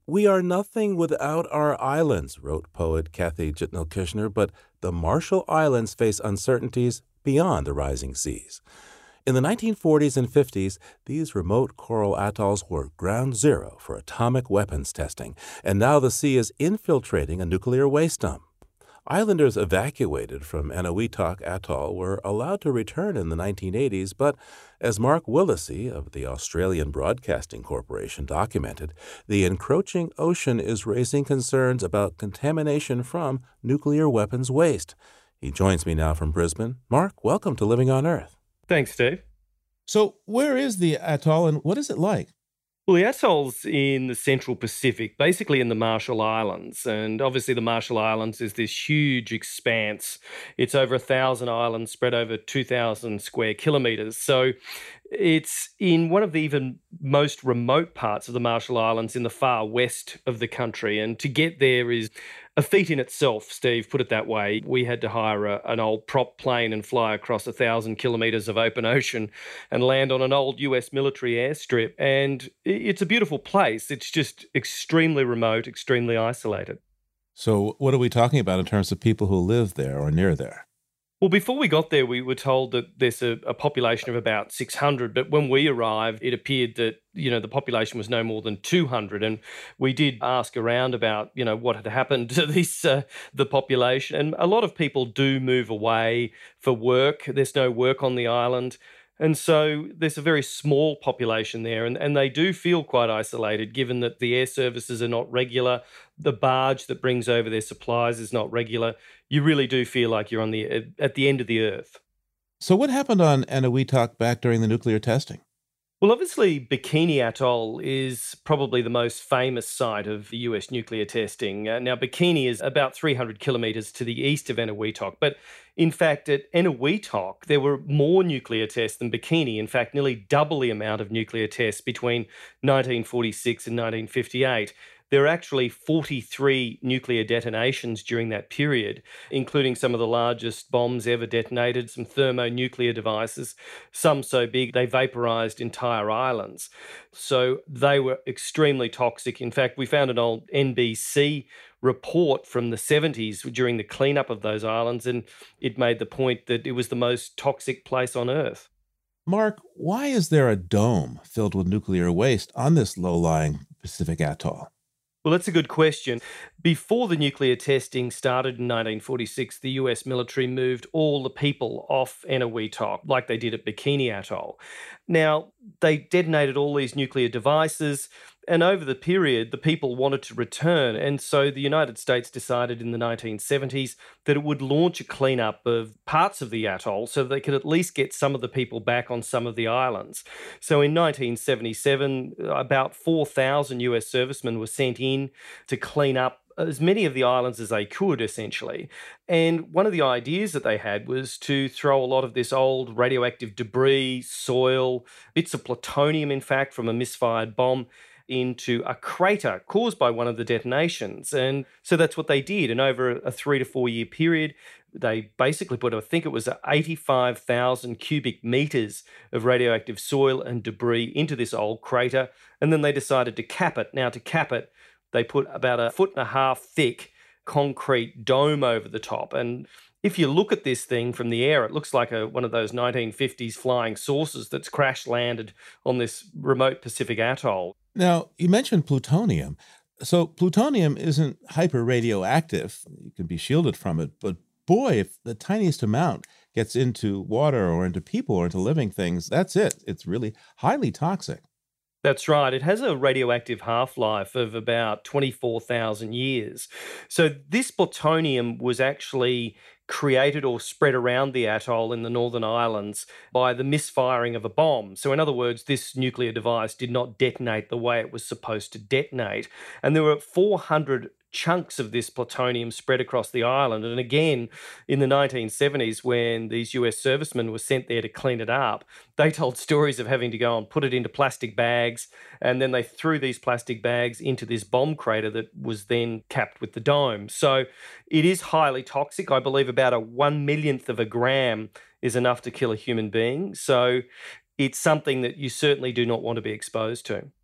We are nothing without our islands, wrote poet Kathy Jitnell Kushner, but the Marshall Islands face uncertainties beyond the rising seas. In the 1940s and 50s, these remote coral atolls were ground zero for atomic weapons testing, and now the sea is infiltrating a nuclear waste dump. Islanders evacuated from Eniwetok Atoll were allowed to return in the 1980s, but as Mark Willesee of the Australian Broadcasting Corporation documented, the encroaching ocean is raising concerns about contamination from nuclear weapons waste. He joins me now from Brisbane. Mark, welcome to Living on Earth. Thanks, Steve. So where is the atoll and what is it like? Well, the atoll's in the Central Pacific, basically in the Marshall Islands. And obviously the Marshall Islands is this huge expanse. It's over 1,000 islands spread over 2,000 square kilometres. So it's in one of the even most remote parts of the Marshall Islands in the far west of the country. And to get there is a feat in itself, Steve, put it that way. We had to hire an old prop plane and fly across 1,000 kilometres of open ocean and land on an old US military airstrip. And it's a beautiful place. It's just extremely remote, extremely isolated. So what are we talking about in terms of people who live there or near there? Well, before we got there, we were told that there's a population of about 600. But when we arrived, it appeared that, the population was no more than 200. And we did ask around about, what had happened to the population. And a lot of people do move away for work. There's no work on the island. And so there's a very small population there, and they do feel quite isolated given that the air services are not regular. The barge that brings over their supplies is not regular. You really do feel like you're at the end of the earth. So what happened on Eniwetok back during the nuclear testing? Well, obviously, Bikini Atoll is probably the most famous site of the US nuclear testing. Now, Bikini is about 300 kilometres to the east of Eniwetok, but in fact, at Eniwetok, there were more nuclear tests than Bikini. In fact, nearly double the amount of nuclear tests between 1946 and 1958. There are actually 43 nuclear detonations during that period, including some of the largest bombs ever detonated, some thermonuclear devices, some so big they vaporized entire islands. So they were extremely toxic. In fact, we found an old NBC report from the 70s during the cleanup of those islands, and it made the point that it was the most toxic place on Earth. Mark, why is there a dome filled with nuclear waste on this low-lying Pacific atoll? Well, that's a good question. Before the nuclear testing started in 1946, the US military moved all the people off Eniwetok, like they did at Bikini Atoll. Now, they detonated all these nuclear devices, and over the period, the people wanted to return. And so the United States decided in the 1970s that it would launch a cleanup of parts of the atoll so that they could at least get some of the people back on some of the islands. So in 1977, about 4,000 US servicemen were sent in to clean up as many of the islands as they could, essentially. And one of the ideas that they had was to throw a lot of this old radioactive debris, soil, bits of plutonium, in fact, from a misfired bomb, into a crater caused by one of the detonations. And so that's what they did. And over a 3 to 4 year period, they basically put, I think it was 85,000 cubic meters of radioactive soil and debris into this old crater. And then they decided to cap it. Now, to cap it, they put about 1.5 foot thick concrete dome over the top. And if you look at this thing from the air, it looks like one of those 1950s flying saucers that's crash landed on this remote Pacific atoll. Now, you mentioned plutonium. So plutonium isn't hyper radioactive. You can be shielded from it. But boy, if the tiniest amount gets into water or into people or into living things, that's it. It's really highly toxic. That's right. It has a radioactive half-life of about 24,000 years. So this plutonium was actually created or spread around the atoll in the Northern Islands by the misfiring of a bomb. So in other words, this nuclear device did not detonate the way it was supposed to detonate. And there were 400 chunks of this plutonium spread across the island. And again, in the 1970s, when these US servicemen were sent there to clean it up, they told stories of having to go and put it into plastic bags, and then they threw these plastic bags into this bomb crater that was then capped with the dome. So it is highly toxic. I believe about a 1/1,000,000th of a gram is enough to kill a human being. So it's something that you certainly do not want to be exposed to.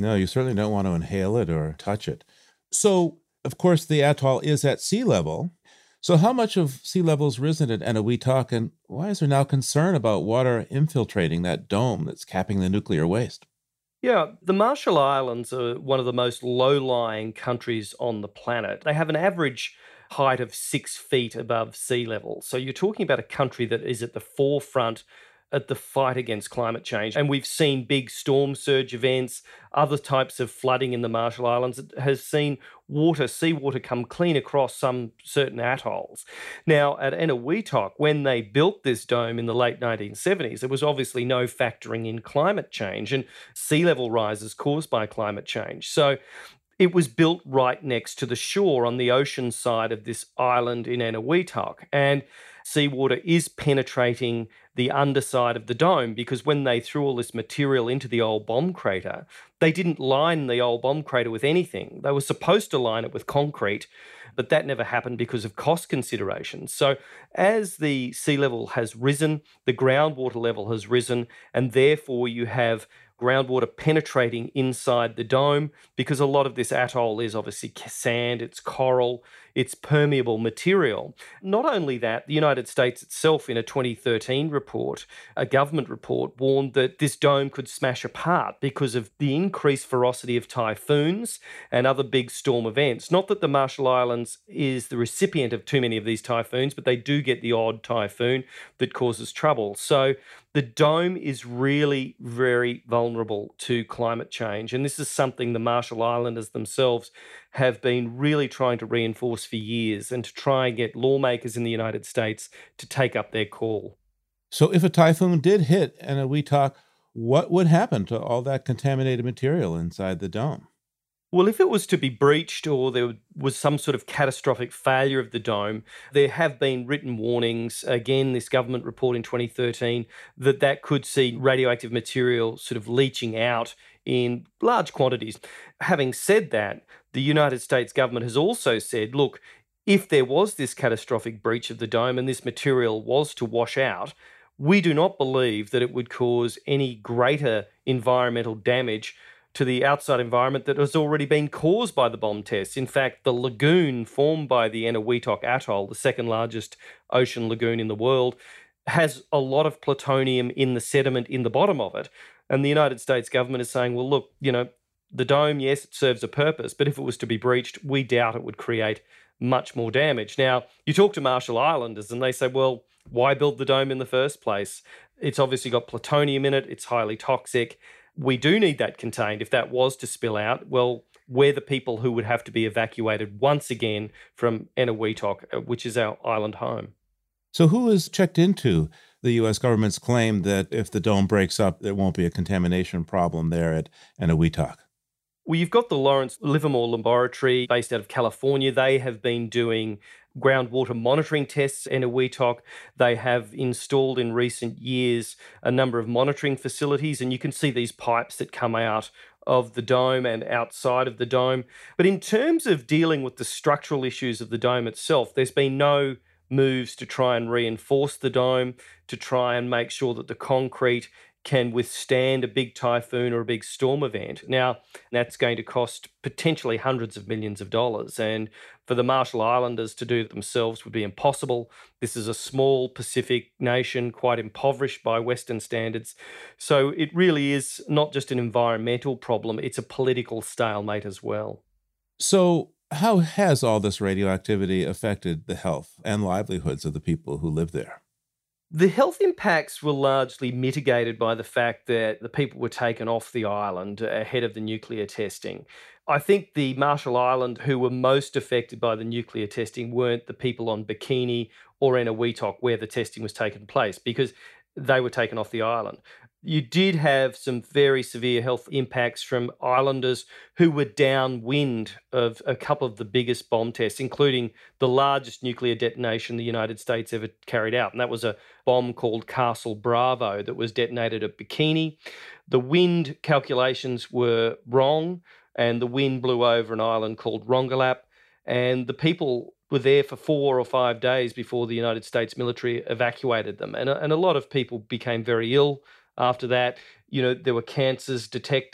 No, you certainly don't want to inhale it or touch it. So, of course, the atoll is at sea level. So, how much of sea level has risen at Eniwetok, and why is there now concern about water infiltrating that dome that's capping the nuclear waste? Yeah, the Marshall Islands are one of the most low-lying countries on the planet. They have an average height of 6 feet above sea level. So you're talking about a country that is at the forefront at the fight against climate change. And we've seen big storm surge events, other types of flooding in the Marshall Islands. It has seen seawater come clean across some certain atolls. Now, at Eniwetok, when they built this dome in the late 1970s, there was obviously no factoring in climate change and sea level rises caused by climate change. So it was built right next to the shore on the ocean side of this island in Eniwetok. And seawater is penetrating the underside of the dome because when they threw all this material into the old bomb crater, they didn't line the old bomb crater with anything. They were supposed to line it with concrete, but that never happened because of cost considerations. So as the sea level has risen, the groundwater level has risen, and therefore you have groundwater penetrating inside the dome because a lot of this atoll is obviously sand, it's coral, it's permeable material. Not only that, the United States itself in a 2013 report, a government report, warned that this dome could smash apart because of the increased ferocity of typhoons and other big storm events. Not that the Marshall Islands is the recipient of too many of these typhoons, but they do get the odd typhoon that causes trouble. So the dome is really very vulnerable to climate change. And this is something the Marshall Islanders themselves have been really trying to reinforce for years and to try and get lawmakers in the United States to take up their call. So, if a typhoon did hit Eniwetok, what would happen to all that contaminated material inside the dome? Well, if it was to be breached or there was some sort of catastrophic failure of the dome, there have been written warnings, again, this government report in 2013, that could see radioactive material sort of leaching out in large quantities. Having said that, the United States government has also said, look, if there was this catastrophic breach of the dome and this material was to wash out, we do not believe that it would cause any greater environmental damage to the outside environment that has already been caused by the bomb tests. In fact, the lagoon formed by the Eniwetok Atoll, the second largest ocean lagoon in the world, has a lot of plutonium in the sediment in the bottom of it. And the United States government is saying, well, look, the dome, yes, it serves a purpose, but if it was to be breached, we doubt it would create much more damage. Now, you talk to Marshall Islanders and they say, well, why build the dome in the first place? It's obviously got plutonium in it. It's highly toxic. We do need that contained. If that was to spill out, well, we're the people who would have to be evacuated once again from Eniwetok, which is our island home. So, who has checked into the U.S. government's claim that if the dome breaks up, there won't be a contamination problem there at Eniwetok? Well, you've got the Lawrence Livermore Laboratory based out of California. They have been doing groundwater monitoring tests in Eniwetok. They have installed in recent years a number of monitoring facilities, and you can see these pipes that come out of the dome and outside of the dome. But in terms of dealing with the structural issues of the dome itself, there's been no moves to try and reinforce the dome, to try and make sure that the concrete can withstand a big typhoon or a big storm event. Now, that's going to cost potentially hundreds of millions of dollars. And for the Marshall Islanders to do it themselves would be impossible. This is a small Pacific nation, quite impoverished by Western standards. So it really is not just an environmental problem, it's a political stalemate as well. So, how has all this radioactivity affected the health and livelihoods of the people who live there? The health impacts were largely mitigated by the fact that the people were taken off the island ahead of the nuclear testing. I think the Marshall Island who were most affected by the nuclear testing weren't the people on Bikini or Eniwetok where the testing was taking place because they were taken off the island. You did have some very severe health impacts from islanders who were downwind of a couple of the biggest bomb tests, including the largest nuclear detonation the United States ever carried out. And that was a bomb called Castle Bravo that was detonated at Bikini. The wind calculations were wrong, and the wind blew over an island called Rongelap. And the people were there for 4 or 5 days before the United States military evacuated them. And a lot of people became very ill after that. There were cancers detected.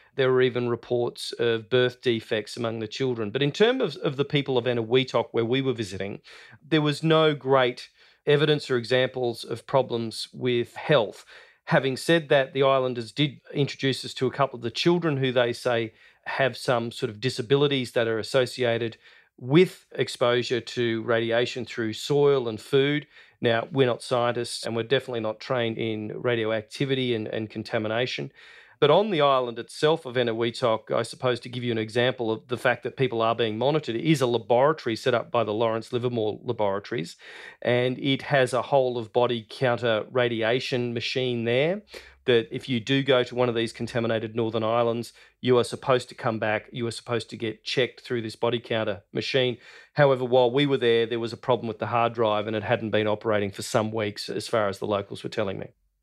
There were even reports of birth defects among the children. But in terms of the people of Eniwetok, where we were visiting, there was no great evidence or examples of problems with health. Having said that, the islanders did introduce us to a couple of the children who they say have some sort of disabilities that are associated with exposure to radiation through soil and food. Now, we're not scientists and we're definitely not trained in radioactivity and contamination. But on the island itself of Eniwetok, I suppose to give you an example of the fact that people are being monitored, is a laboratory set up by the Lawrence Livermore Laboratories. And it has a whole of body counter radiation machine there that if you do go to one of these contaminated northern islands, you are supposed to come back, you are supposed to get checked through this body counter machine. However, while we were there was a problem with the hard drive and it hadn't been operating for some weeks, as far as the locals were telling me.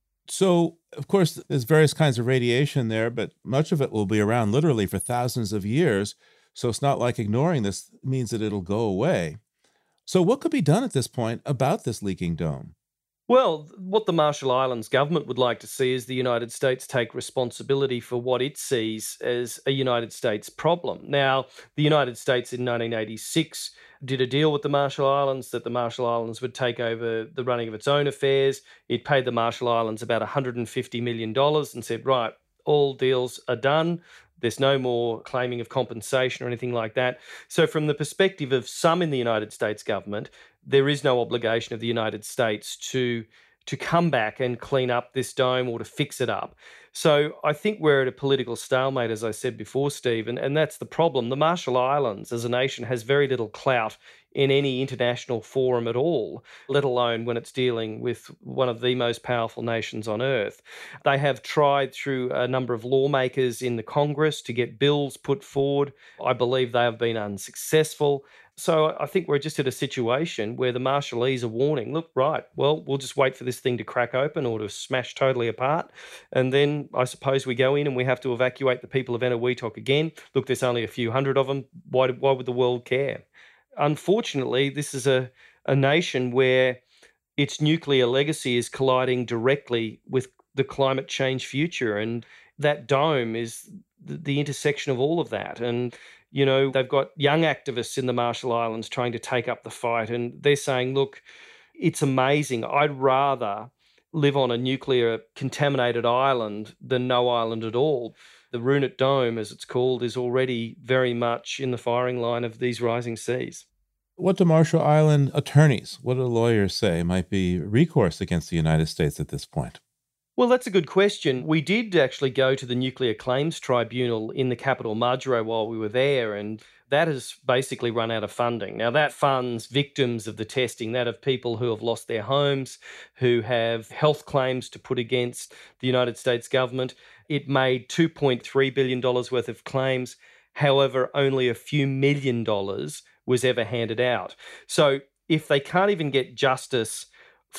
So, of course, there's various kinds of radiation there, but much of it will be around literally for thousands of years. So it's not like ignoring this means that it'll go away. So what could be done at this point about this leaking dome? Well, what the Marshall Islands government would like to see is the United States take responsibility for what it sees as a United States problem. Now, the United States in 1986 did a deal with the Marshall Islands that the Marshall Islands would take over the running of its own affairs. It paid the Marshall Islands about $150 million and said, right, all deals are done. There's no more claiming of compensation or anything like that. So from the perspective of some in the United States government, there is no obligation of the United States to come back and clean up this dome or to fix it up. So I think we're at a political stalemate, as I said before, Steve, and that's the problem. The Marshall Islands as a nation has very little clout in any international forum at all, let alone when it's dealing with one of the most powerful nations on earth. They have tried through a number of lawmakers in the Congress to get bills put forward. I believe they have been unsuccessful. So I think we're just at a situation where the Marshallese are warning, look, right, well, we'll just wait for this thing to crack open or to smash totally apart. And then I suppose we go in and we have to evacuate the people of Eniwetok again. Look, there's only a few hundred of them. Why would the world care? Unfortunately, this is a nation where its nuclear legacy is colliding directly with the climate change future. And that dome is the intersection of all of that. And you know, they've got young activists in the Marshall Islands trying to take up the fight, and they're saying, look, it's amazing. I'd rather live on a nuclear contaminated island than no island at all. The Runit Dome, as it's called, is already very much in the firing line of these rising seas. What do Marshall Island attorneys, what do lawyers say might be recourse against the United States at this point? Well, that's a good question. We did actually go to the Nuclear Claims Tribunal in the capital, Majuro, while we were there, and that has basically run out of funding. Now, that funds victims of the testing, that of people who have lost their homes, who have health claims to put against the United States government. It made $2.3 billion worth of claims. However, only a few $1 million was ever handed out. So if they can't even get justice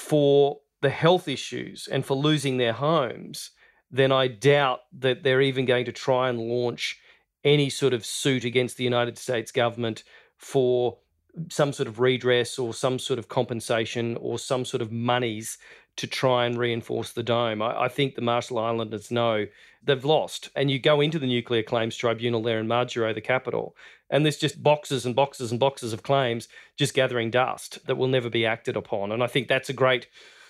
for the health issues and for losing their homes, then I doubt that they're even going to try and launch any sort of suit against the United States government for some sort of redress or some sort of compensation or some sort of monies to try and reinforce the dome. I think the Marshall Islanders know they've lost. And you go into the Nuclear Claims Tribunal there in Majuro, the capital, and there's just boxes and boxes and boxes of claims just gathering dust that will never be acted upon. And I think that's a great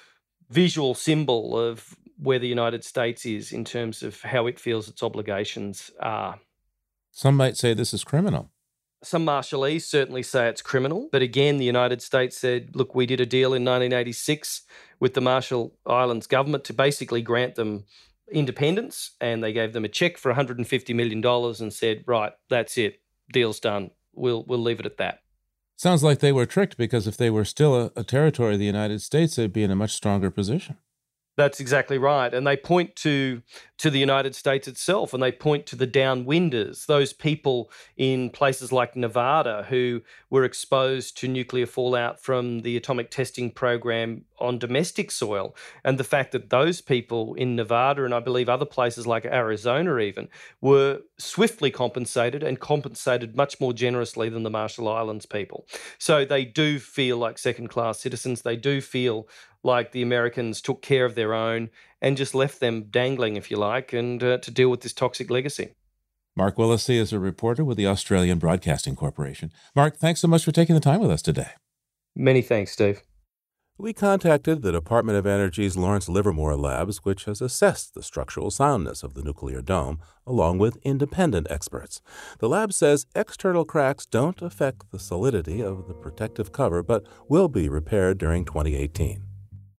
visual symbol of where the United States is in terms of how it feels its obligations are. Some might say this is criminal. Some Marshallese certainly say it's criminal. But again, the United States said, look, we did a deal in 1986 with the Marshall Islands government to basically grant them independence. And they gave them a check for $150 million and said, right, that's it. Deal's done. We'll leave it at that. Sounds like they were tricked, because if they were still a territory of the United States, they'd be in a much stronger position. That's exactly right. And they point to the United States itself, and they point to the downwinders, those people in places like Nevada who were exposed to nuclear fallout from the atomic testing program on domestic soil. And the fact that those people in Nevada, and I believe other places like Arizona even, were swiftly compensated, and compensated much more generously than the Marshall Islands people. So they do feel like second-class citizens. They do feel like the Americans took care of their own and just left them dangling, if you like, and to deal with this toxic legacy. Mark Willesee is a reporter with the Australian Broadcasting Corporation. Mark, thanks so much for taking the time with us today. Many thanks, Steve. We contacted the Department of Energy's Lawrence Livermore Labs, which has assessed the structural soundness of the nuclear dome, along with independent experts. The lab says external cracks don't affect the solidity of the protective cover, but will be repaired during 2018.